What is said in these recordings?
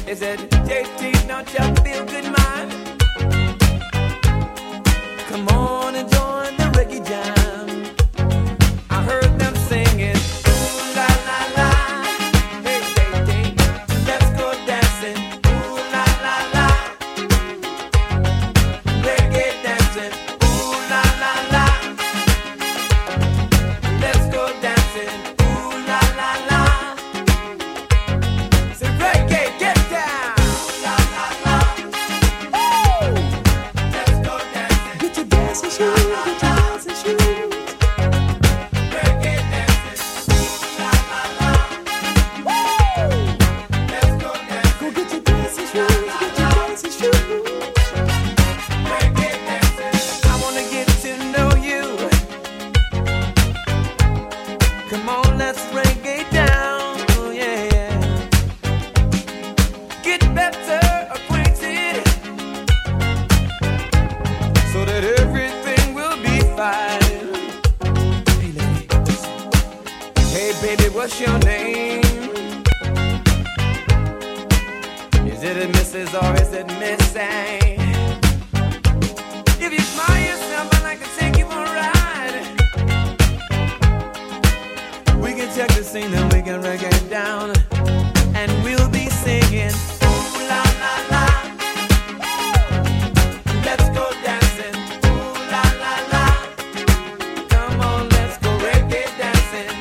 They said, JT, don't you feel good, man? Come on and join the reggae jam. I heard them singing, ooh la la la, hey hey hey, let's go dancing, ooh la la la, reggae dancing, ooh la la la, let's go dancing, ooh la la la. Say reggae, get down, ooh la la la, woo, let's go dancing, get your dancing shoes, get your dancing shoes. What's your name? Is it a Mrs. or is it Miss A? If you smile yourself, I'd like to take you for a ride. We can check the scene and we can reggae it down, and we'll be singing ooh la la la. Let's go dancing, ooh la la la. Come on, let's go reggae dancing.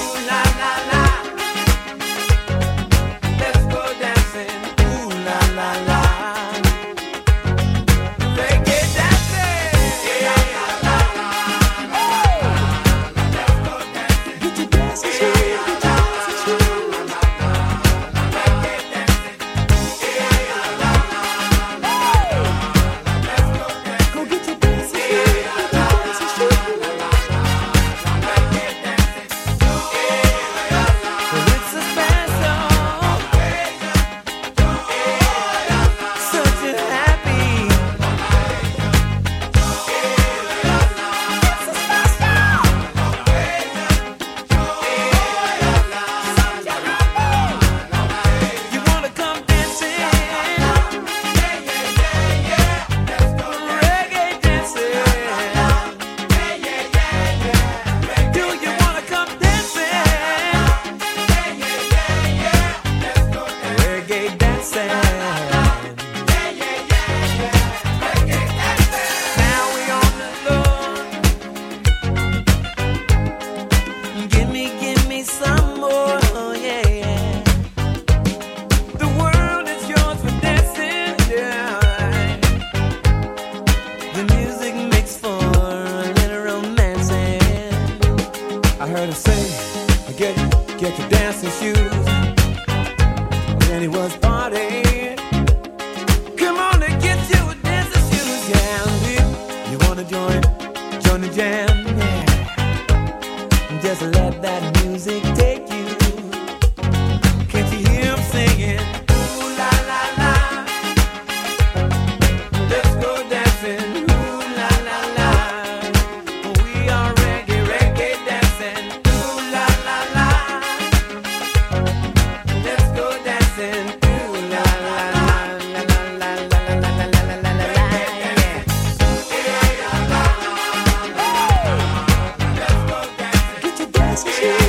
Get your dancing shoes. Then it was party. Come on and get your dancing shoes. Yeah, you wanna join the jam? Yeah. Just let that music take you. Can't you hear him singing? Ooh la la la. Let's go dancing. Ooh la la la. We are reggae dancing. Ooh la la la. Let's go dancing. Ooh la la la la la la la la la la la la. Get your dancing shoes.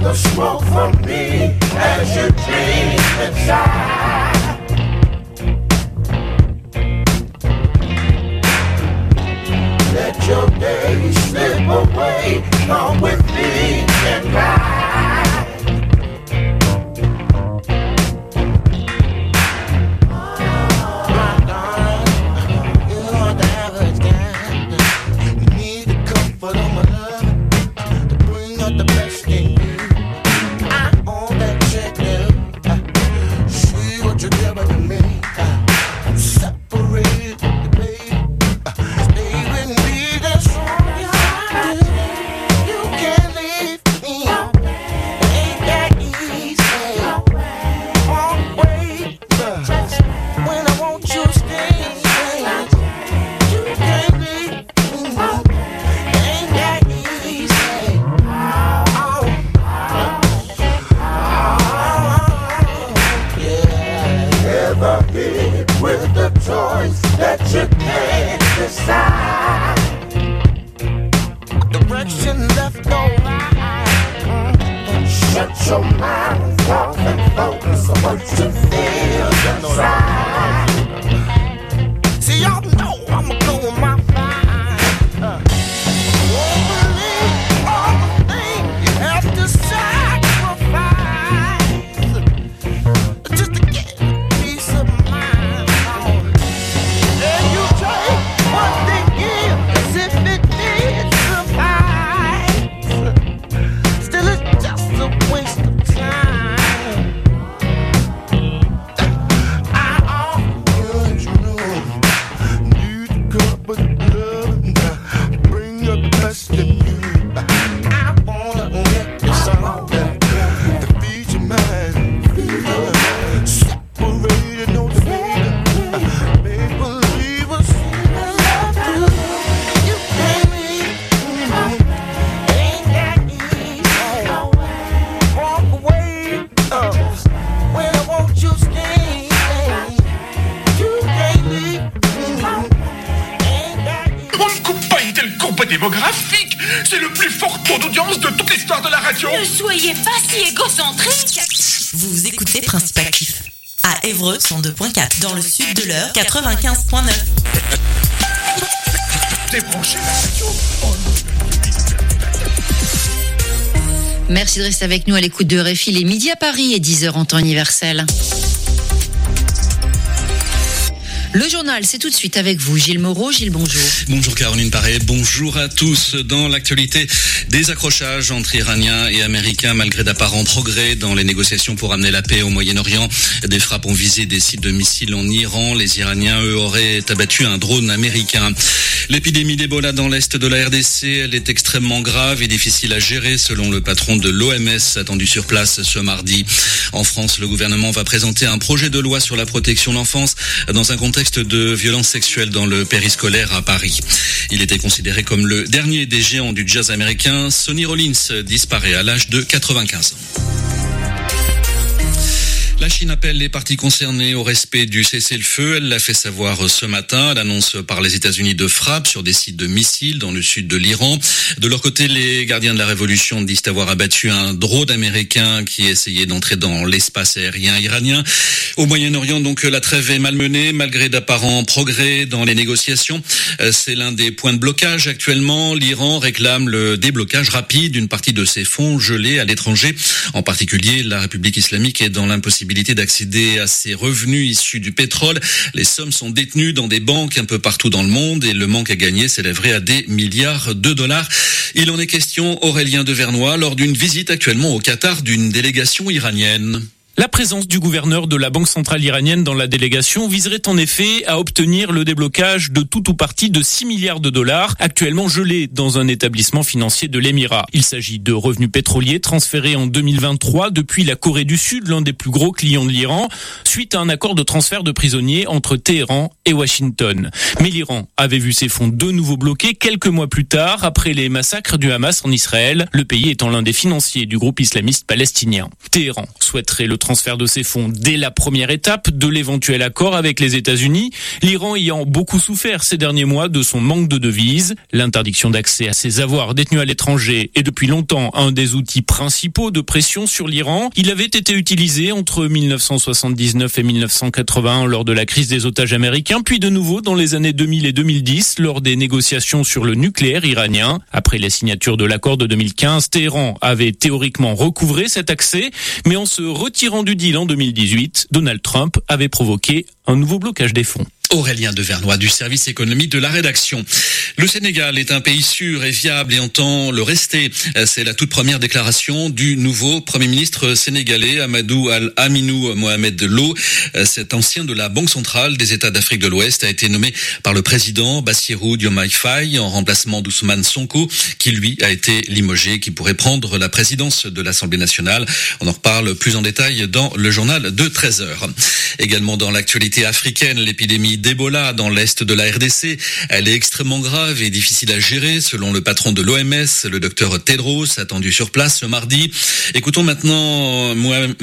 the smoke from me as you dream inside. Let your days slip away. Come with me and ride. My darling, you are the average guy. You need the comfort of my love to bring out the best in you. I own that check now. See what you're giving to me. I'm separated, baby. Stay with me, that's all you have to do. You can't leave me. It ain't that easy. Walk away. When I want you to stay. You can't leave me. It ain't that easy. Ever hit with the choice that you can't decide? Direction left or right? Shut your mind off and focus on what you feel inside. See, y'all know I'ma go with my mind. Won't believe all the things you have to sacrifice just to get a peace of mind. And you take what they give as if it did suffice. Still, it's just a waste of time. I always need to come with love, bring up the best in you. I wanna get you something to feed your mind. Separated, no debate. Make believe us in love too. You can't leave. Ain't that easy. Walk away. When I want you to stay. You can't leave. Ain't that easy. On ne coupe pas une telle courbe démographique. C'est le plus fort taux d'audience de toute l'histoire de la radio. Ne soyez pas si égocentrique. Vous écoutez Principe Actif à Évreux 102.4, dans le sud de l'Eure 95.9. Débranchez la radio. Merci de rester avec nous à l'écoute de RFI. Il est midi à Paris et 10h en temps universel. Le journal, c'est tout de suite avec vous, Gilles Moreau. Gilles, bonjour. Bonjour Caroline Paré, bonjour à tous. Dans l'actualité, des accrochages entre Iraniens et Américains malgré d'apparents progrès dans les négociations pour amener la paix au Moyen-Orient. Des frappes ont visé des sites de missiles en Iran. Les Iraniens, eux, auraient abattu un drone américain. L'épidémie d'Ebola dans l'est de la RDC, elle est extrêmement grave et difficile à gérer selon le patron de l'OMS attendu sur place ce mardi. En France, le gouvernement va présenter un projet de loi sur la protection de l'enfance dans un contexte de violence sexuelle dans le périscolaire à Paris. Il était considéré comme le dernier des géants du jazz américain. Sonny Rollins disparaît à l'âge de 95 ans. La Chine appelle les parties concernées au respect du cessez-le-feu. Elle l'a fait savoir ce matin. L'annonce par les États-Unis de frappes sur des sites de missiles dans le sud de l'Iran. De leur côté, les gardiens de la révolution disent avoir abattu un drone américain qui essayait d'entrer dans l'espace aérien iranien. Au Moyen-Orient, donc, la trêve est malmenée malgré d'apparents progrès dans les négociations. C'est l'un des points de blocage actuellement. L'Iran réclame le déblocage rapide d'une partie de ses fonds gelés à l'étranger. En particulier, la République islamique est dans l'impossibilité d'accéder à ses revenus issus du pétrole. Les sommes sont détenues dans des banques un peu partout dans le monde et le manque à gagner s'élèverait à des milliards de dollars. Il en est question, Aurélien Devernois, lors d'une visite actuellement au Qatar d'une délégation iranienne. La présence du gouverneur de la Banque centrale iranienne dans la délégation viserait en effet à obtenir le déblocage de tout ou partie de 6 milliards de dollars actuellement gelés dans un établissement financier de l'Émirat. Il s'agit de revenus pétroliers transférés en 2023 depuis la Corée du Sud, l'un des plus gros clients de l'Iran, suite à un accord de transfert de prisonniers entre Téhéran et Washington. Mais l'Iran avait vu ses fonds de nouveau bloqués quelques mois plus tard après les massacres du Hamas en Israël, le pays étant l'un des financiers du groupe islamiste palestinien. Téhéran souhaiterait le transfert de ces fonds dès la première étape de l'éventuel accord avec les États-Unis, l'Iran ayant beaucoup souffert ces derniers mois de son manque de devises. L'interdiction d'accès à ses avoirs détenus à l'étranger est depuis longtemps un des outils principaux de pression sur l'Iran. Il avait été utilisé entre 1979 et 1981 lors de la crise des otages américains, puis de nouveau dans les années 2000 et 2010 lors des négociations sur le nucléaire iranien. Après la signature de l'accord de 2015, Téhéran avait théoriquement recouvré cet accès, mais en se retirant du deal en 2018, Donald Trump avait provoqué un nouveau blocage des fonds. Aurélien Devernois du service économie de la rédaction. Le Sénégal est un pays sûr et viable et entend le rester. C'est la toute première déclaration du nouveau Premier ministre sénégalais Amadou Al-Aminou Mohamed Lo. Cet ancien de la Banque centrale des États d'Afrique de l'Ouest a été nommé par le président Bassirou Diomaye Faye en remplacement d'Ousmane Sonko qui lui a été limogé, qui pourrait prendre la présidence de l'Assemblée nationale. On en reparle plus en détail dans le journal de 13h. Également dans l'actualité africaine, l'épidémie d'Ebola dans l'est de la RDC. Elle est extrêmement grave et difficile à gérer, selon le patron de l'OMS, le docteur Tedros, attendu sur place ce mardi. Écoutons maintenant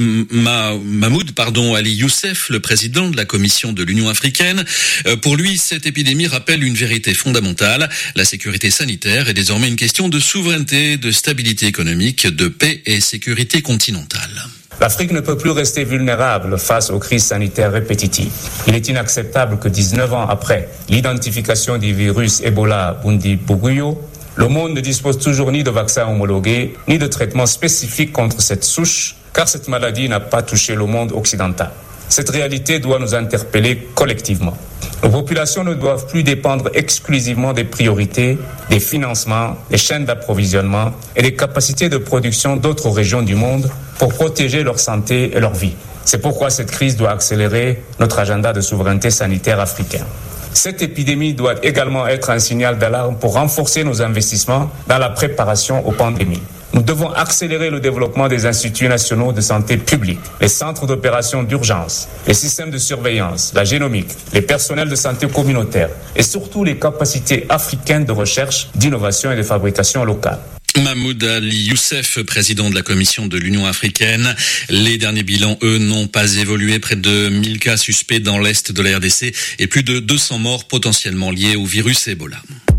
Mahmoud Ali Youssef, le président de la Commission de l'Union africaine. Pour lui, cette épidémie rappelle une vérité fondamentale. La sécurité sanitaire est désormais une question de souveraineté, de stabilité économique, de paix et sécurité continentale. L'Afrique ne peut plus rester vulnérable face aux crises sanitaires répétitives. Il est inacceptable que 19 ans après l'identification du virus Ebola Bundibugyo, le monde ne dispose toujours ni de vaccins homologués, ni de traitements spécifiques contre cette souche, car cette maladie n'a pas touché le monde occidental. Cette réalité doit nous interpeller collectivement. Nos populations ne doivent plus dépendre exclusivement des priorités, des financements, des chaînes d'approvisionnement et des capacités de production d'autres régions du monde pour protéger leur santé et leur vie. C'est pourquoi cette crise doit accélérer notre agenda de souveraineté sanitaire africain. Cette épidémie doit également être un signal d'alarme pour renforcer nos investissements dans la préparation aux pandémies. Nous devons accélérer le développement des instituts nationaux de santé publique, les centres d'opération d'urgence, les systèmes de surveillance, la génomique, les personnels de santé communautaire et surtout les capacités africaines de recherche, d'innovation et de fabrication locale. Mahmoud Ali Youssef, président de la Commission de l'Union africaine. Les derniers bilans, eux, n'ont pas évolué. Près de 1000 cas suspects dans l'est de la RDC et plus de 200 morts potentiellement liés au virus Ebola.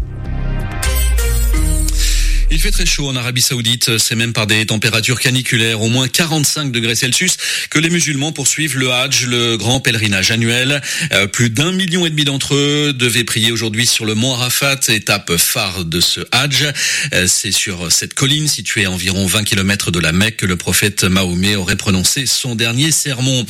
Il fait très chaud en Arabie Saoudite, c'est même par des températures caniculaires, au moins 45 degrés Celsius, que les musulmans poursuivent le Hajj, le grand pèlerinage annuel. Plus d'1,5 million d'entre eux devaient prier aujourd'hui sur le mont Arafat, étape phare de ce Hajj. C'est sur cette colline située à environ 20 km de la Mecque que le prophète Mahomet aurait prononcé son dernier sermon.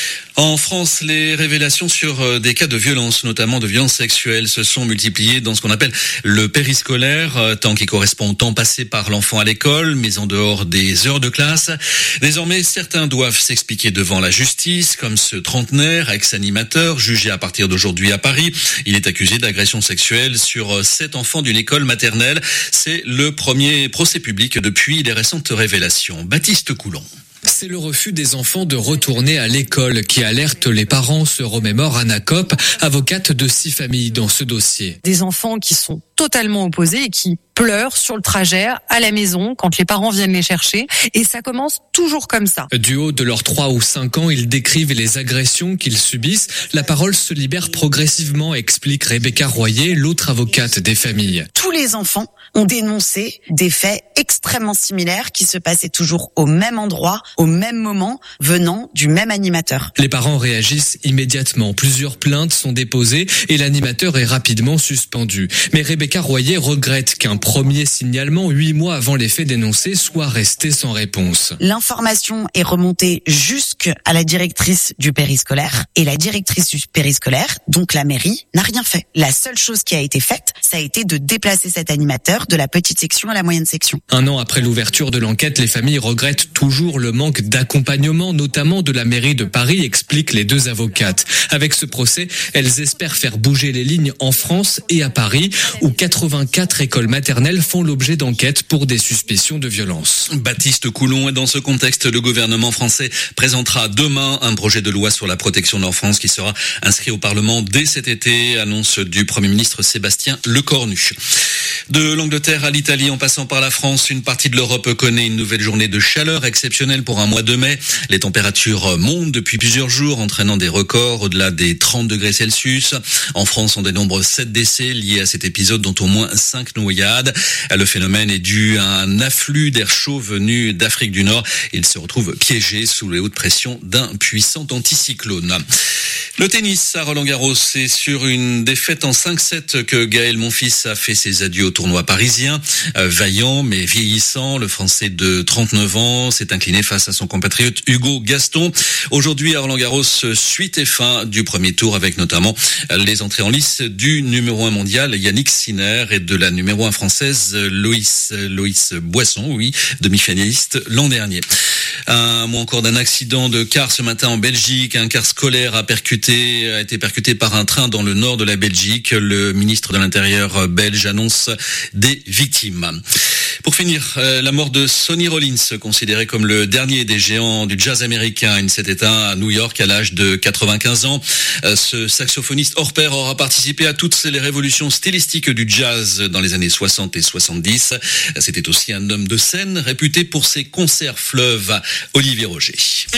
En France, les révélations sur des cas de violence, notamment de violence sexuelle, se sont multipliées dans ce qu'on appelle le périscolaire, temps qui correspond au temps passé par l'enfant à l'école, mais en dehors des heures de classe. Désormais, certains doivent s'expliquer devant la justice, comme ce trentenaire, ex-animateur, jugé à partir d'aujourd'hui à Paris. Il est accusé d'agression sexuelle sur 7 enfants d'une école maternelle. C'est le premier procès public depuis les récentes révélations. Baptiste Coulon. C'est le refus des enfants de retourner à l'école qui alerte les parents, se remémore Anna Kopp, avocate de 6 familles dans ce dossier. Des enfants qui sont totalement opposés et qui pleurent sur le trajet à la maison quand les parents viennent les chercher, et ça commence toujours comme ça. Du haut de leurs 3 ou 5 ans, ils décrivent les agressions qu'ils subissent. La parole se libère progressivement, explique Rebecca Royer, l'autre avocate des familles. Tous les enfants ont dénoncé des faits extrêmement similaires qui se passaient toujours au même endroit, au même moment, venant du même animateur. Les parents réagissent immédiatement. Plusieurs plaintes sont déposées et l'animateur est rapidement suspendu. Mais Rebecca Royer regrette qu'un premier signalement 8 mois avant les faits dénoncés soit resté sans réponse. L'information est remontée jusqu'à la directrice du périscolaire et la directrice du périscolaire, donc la mairie, n'a rien fait. La seule chose qui a été faite, ça a été de déplacer cet animateur de la petite section à la moyenne section. 1 an après l'ouverture de l'enquête, les familles regrettent toujours le manque d'accompagnement, notamment de la mairie de Paris, expliquent les 2 avocates. Avec ce procès, elles espèrent faire bouger les lignes en France et à Paris, où 84 écoles maternelles font l'objet d'enquêtes pour des suspicions de violence. Baptiste Coulon, et dans ce contexte, le gouvernement français présentera demain un projet de loi sur la protection de l'enfance qui sera inscrit au Parlement dès cet été, annonce du Premier ministre Sébastien Lecornu. De l'Angleterre à l'Italie en passant par la France, une partie de l'Europe connaît une nouvelle journée de chaleur exceptionnelle pour un mois de mai. Les températures montent depuis plusieurs jours, entraînant des records au-delà des 30 degrés Celsius. En France, on dénombre 7 décès liés à cet épisode, dont au moins 5 noyades. Le phénomène est dû à un afflux d'air chaud venu d'Afrique du Nord. Il se retrouve piégé sous les hautes pressions d'un puissant anticyclone. Le tennis à Roland-Garros, c'est sur une défaite en 5-7 que Gaël Monfils a fait ses adieux au tournoi parisien. Vaillant mais vieillissant, le Français de 39 ans s'est incliné face à son compatriote Hugo Gaston. Aujourd'hui à Roland-Garros, suite et fin du premier tour avec notamment les entrées en lice du numéro 1 mondial Yannick Sinner et de la numéro 1 française Loïs Boisson, demi-finaliste l'an dernier. Un mot encore d'un accident de car ce matin en Belgique. Un car scolaire a été percuté par un train dans le nord de la Belgique. Le ministre de l'Intérieur belge annonce des victimes. Pour finir, la mort de Sonny Rollins, considéré comme le dernier des géants du jazz américain. Il s'est éteint à New York à l'âge de 95 ans. Ce saxophoniste hors pair aura participé à toutes les révolutions stylistiques du jazz dans les années 60 et 70. C'était aussi un homme de scène réputé pour ses concerts fleuves. Olivier Roger.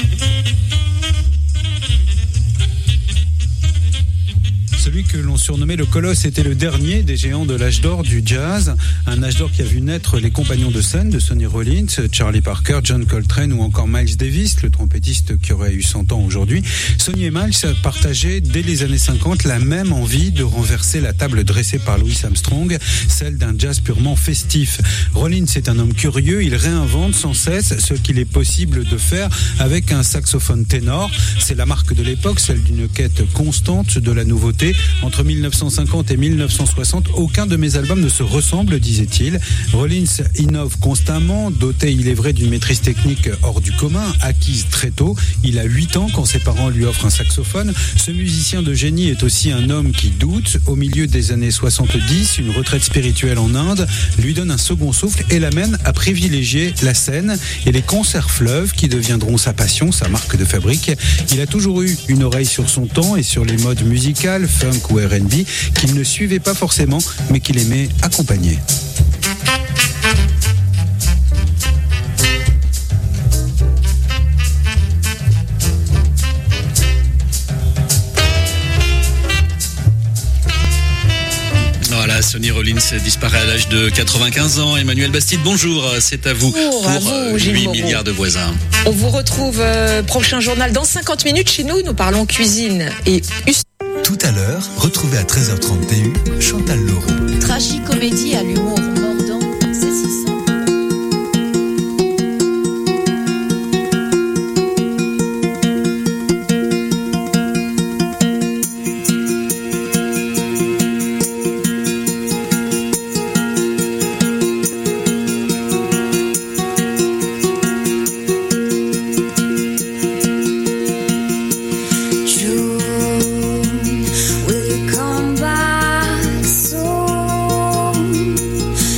Celui que l'on surnommait le Colosse était le dernier des géants de l'âge d'or du jazz. Un âge d'or qui a vu naître les compagnons de scène de Sonny Rollins, Charlie Parker, John Coltrane ou encore Miles Davis, le trompettiste qui aurait eu 100 ans aujourd'hui. Sonny et Miles partageaient dès les années 50 la même envie de renverser la table dressée par Louis Armstrong, celle d'un jazz purement festif. Rollins est un homme curieux, il réinvente sans cesse ce qu'il est possible de faire avec un saxophone ténor. C'est la marque de l'époque, celle d'une quête constante de la nouveauté. Entre 1950 et 1960, aucun de mes albums ne se ressemble, disait-il. Rollins innove constamment, doté, il est vrai, d'une maîtrise technique hors du commun, acquise très tôt. Il a 8 ans quand ses parents lui offrent un saxophone. Ce musicien de génie est aussi un homme qui doute. Au milieu des années 70, une retraite spirituelle en Inde lui donne un second souffle et l'amène à privilégier la scène et les concerts fleuves qui deviendront sa passion, sa marque de fabrique. Il a toujours eu une oreille sur son temps et sur les modes musicales, funk ou R&B, qu'il ne suivait pas forcément, mais qu'il aimait accompagner. Voilà, Sonny Rollins disparaît à l'âge de 95 ans. Emmanuel Bastide, bonjour, c'est à vous pour 8 milliards de voisins. On vous retrouve prochain journal dans 50 minutes chez nous. Nous parlons cuisine et tout à l'heure, retrouvez à 13h31 Chantal Leroux. Tragicomédie à l'humour mordant, c'est si simple. Will you come back soon?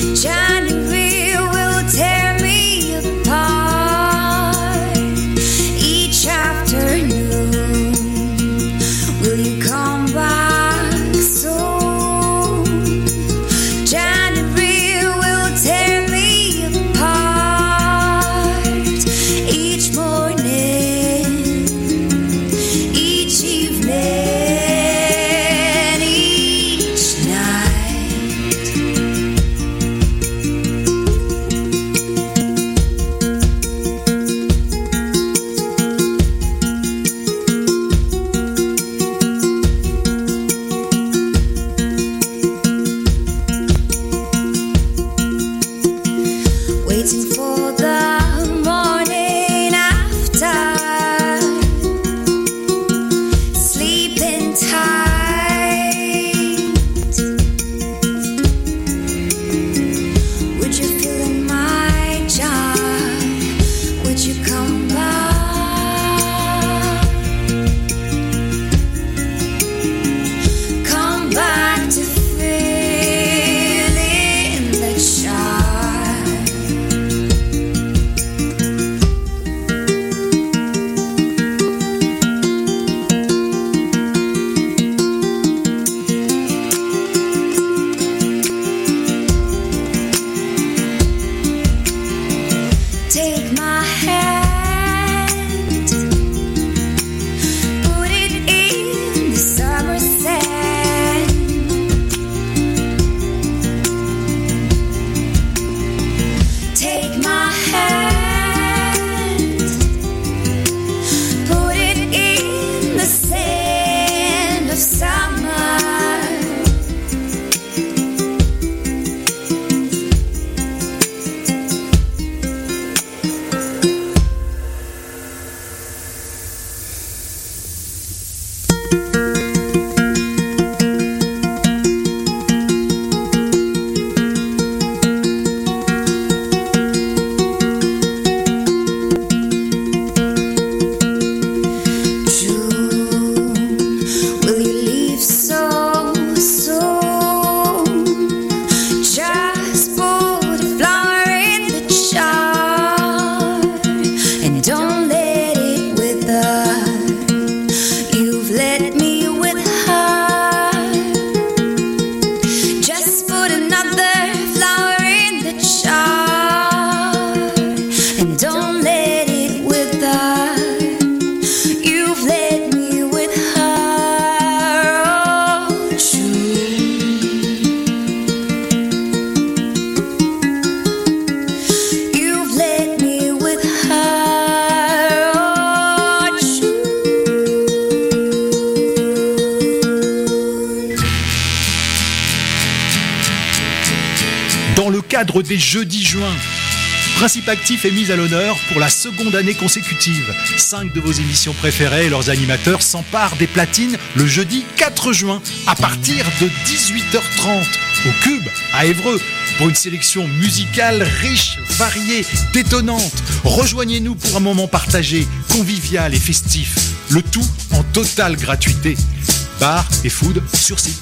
dans le cadre des Jeudis Juin. Principe Actif est mise à l'honneur pour la seconde année consécutive. 5 de vos émissions préférées et leurs animateurs s'emparent des platines le jeudi 4 juin à partir de 18h30 au Cube à Évreux pour une sélection musicale riche, variée, détonnante. Rejoignez-nous pour un moment partagé, convivial et festif. Le tout en totale gratuité. Bar et food sur site.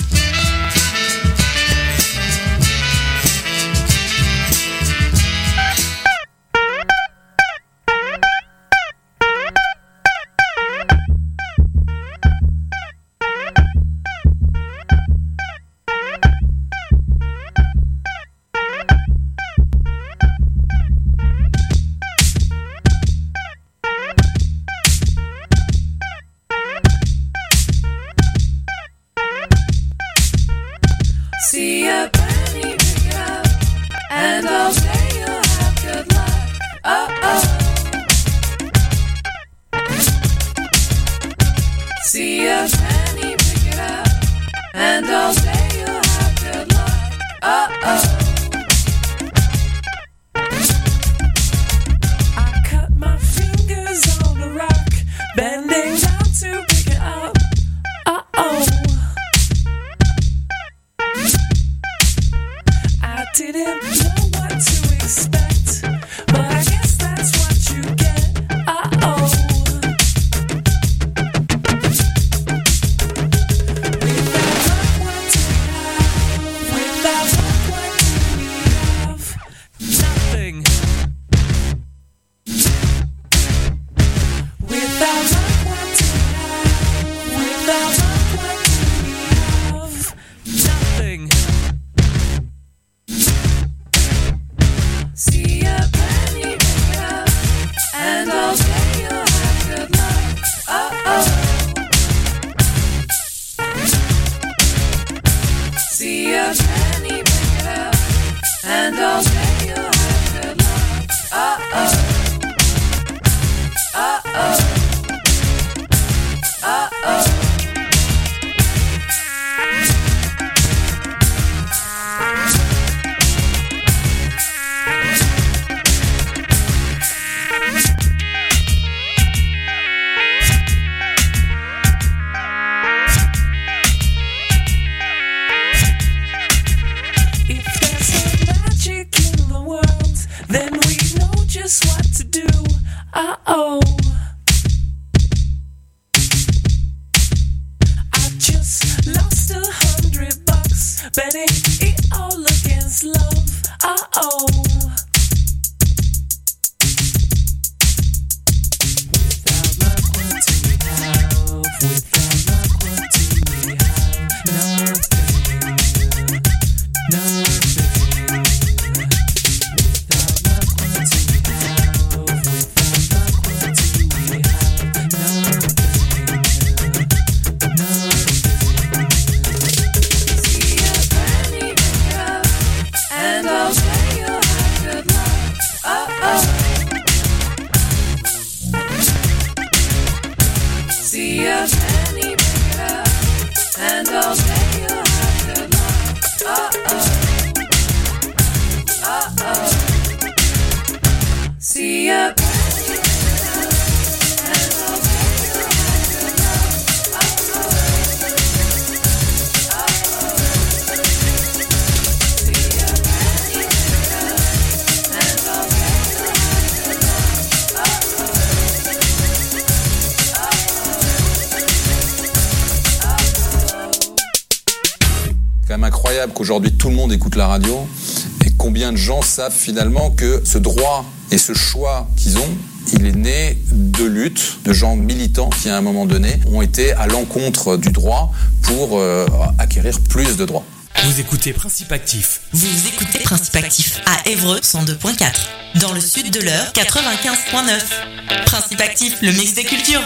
See a penny pick it up, and I'll say you'll have good luck. Oh. See a penny pick it up, and I'll say you'll have good luck. Oh. I cut my fingers on the rock, bending down to pick it up. Oh. I didn't know what to expect, but I guess that's what you get. Uh-oh. Without luck, what do we have? Without luck, what do we have? Nothing. Without luck, what do we have? Without luck, what do we have? Nothing. See a penny pick it up, and I'll say you'll have good luck. Oh. See a penny pick it up, and I'll say you'll have good luck. Oh. If there's no magic in the world, then we know just what to do. Uh-oh. I just lost $100, betting it all against love. Uh-oh. Without luck, what do we have? Without luck, what do we have? Nothing. Nothing. Without luck, what do we have? Without luck, what do we have? Nothing. Nothing. See a penny pick it up, and I'll say you'll have good luck. Oh. See a penny pick it up, and I'll say you'll have good luck. Oh. See a penny pick it up, and I'll say you'll have good luck. See a penny pick it up, and I'll say you'll have good C'est quand même incroyable qu'aujourd'hui tout le monde écoute la radio et combien de gens savent finalement que ce droit et ce choix qu'ils ont, il est né de luttes, de gens militants qui à un moment donné ont été à l'encontre du droit pour acquérir plus de droits. Vous écoutez Principe Actif. Vous écoutez Principe Actif à Évreux 102.4. Dans le sud de l'Eure 95.9. Principe Actif, le mix des cultures.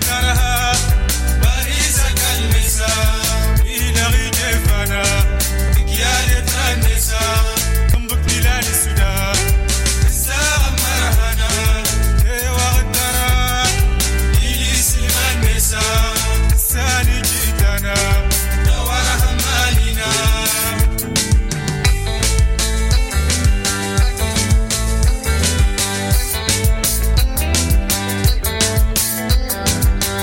Gotta